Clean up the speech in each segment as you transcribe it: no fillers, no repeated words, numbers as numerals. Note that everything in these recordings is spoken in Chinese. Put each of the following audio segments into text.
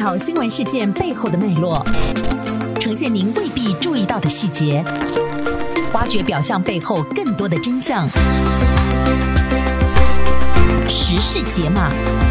讨新闻事件背后的脉络，呈现您未必注意到的细节，挖掘表象背后更多的真相。时事解码。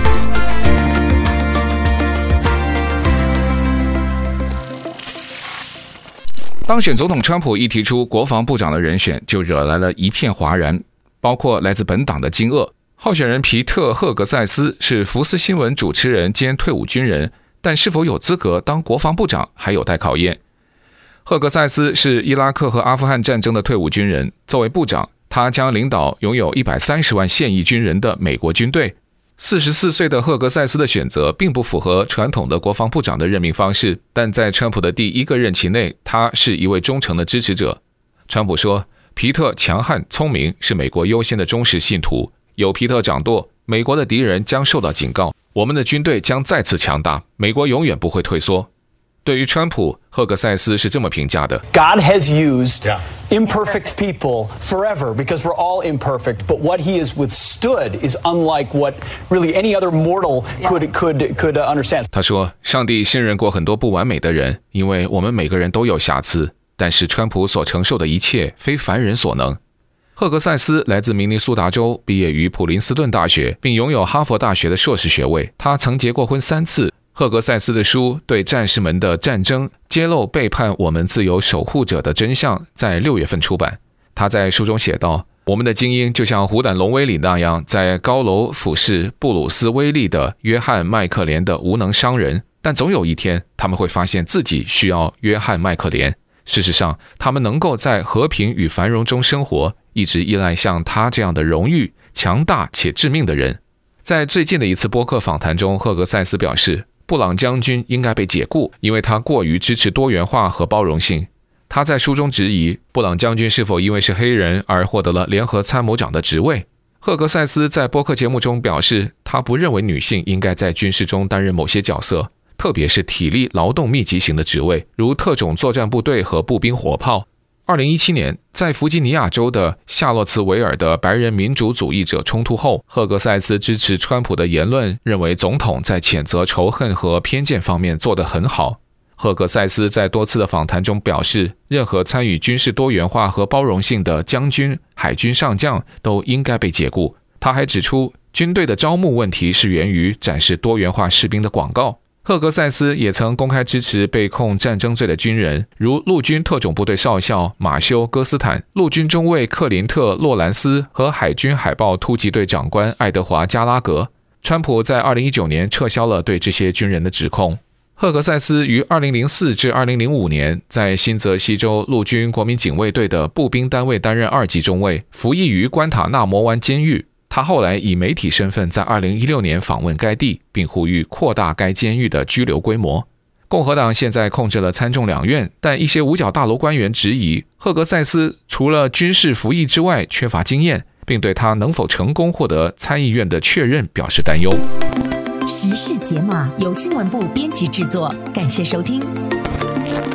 当选总统川普一提出国防部长的人选，就惹来了一片哗然，包括来自本党的金鳄。候选人皮特·赫格塞斯是福斯新闻主持人兼退伍军人，但是否有资格当国防部长还有待考验。赫格塞斯是伊拉克和阿富汗战争的退伍军人，作为部长，他将领导拥有130万现役军人的美国军队。44岁的赫格塞斯的选择并不符合传统的国防部长的任命方式，但在川普的第一个任期内，他是一位忠诚的支持者。川普说，皮特强悍聪明，是美国优先的忠实信徒。有皮特掌舵，美国的敌人将受到警告，我们的军队将再次强大，美国永远不会退缩。对于川普，赫格塞斯是这么评价的 God has used imperfect people forever because we're all imperfect, but what he has withstood is unlike what really any other mortal could understand. 他说，上帝信任过很多不完美的人，因为我们每个人都有瑕疵，但是川普所承受的一切非凡人所能。赫格塞斯来自明尼苏达州，毕业于普林斯顿大学，并拥有哈佛大学的硕士学位。他曾结过婚3次。赫格塞斯的书《对战士们的战争：揭露背叛我们自由守护者的真相》在6月份出版。他在书中写道，我们的精英就像虎胆龙威里那样，在高楼俯视布鲁斯威利的约翰麦克连的无能商人，但总有一天他们会发现自己需要约翰麦克连。事实上，他们能够在和平与繁荣中生活，一直依赖像他这样的荣誉、强大且致命的人。在最近的一次播客访谈中，赫格塞斯表示，布朗将军应该被解雇，因为他过于支持多元化和包容性。他在书中质疑布朗将军是否因为是黑人而获得了联合参谋长的职位。赫格塞斯在播客节目中表示，他不认为女性应该在军事中担任某些角色，特别是体力劳动密集型的职位，如特种作战部队和步兵火炮。2017年，在弗吉尼亚州的夏洛茨维尔的白人民主主义者冲突后，赫格塞斯支持川普的言论，认为总统在谴责仇恨和偏见方面做得很好。赫格塞斯在多次的访谈中表示，任何参与军事多元化和包容性的将军、海军上将都应该被解雇。他还指出，军队的招募问题是源于展示多元化士兵的广告。赫格塞斯也曾公开支持被控战争罪的军人，如陆军特种部队少校马修·戈斯坦、陆军中尉克林特·洛兰斯和海军海豹突击队长官爱德华·加拉格。川普在2019年撤销了对这些军人的指控。赫格塞斯于2004至2005年在新泽西州陆军国民警卫队的步兵单位担任2级中尉，服役于关塔纳摩湾监狱。他后来以媒体身份在2016年访问该地，并呼吁扩大该监狱的拘留规模。共和党现在控制了参众两院，但一些五角大楼官员质疑赫格塞斯除了军事服役之外缺乏经验，并对他能否成功获得参议院的确认表示担忧。 时事解码由新闻部编辑制作，感谢收听。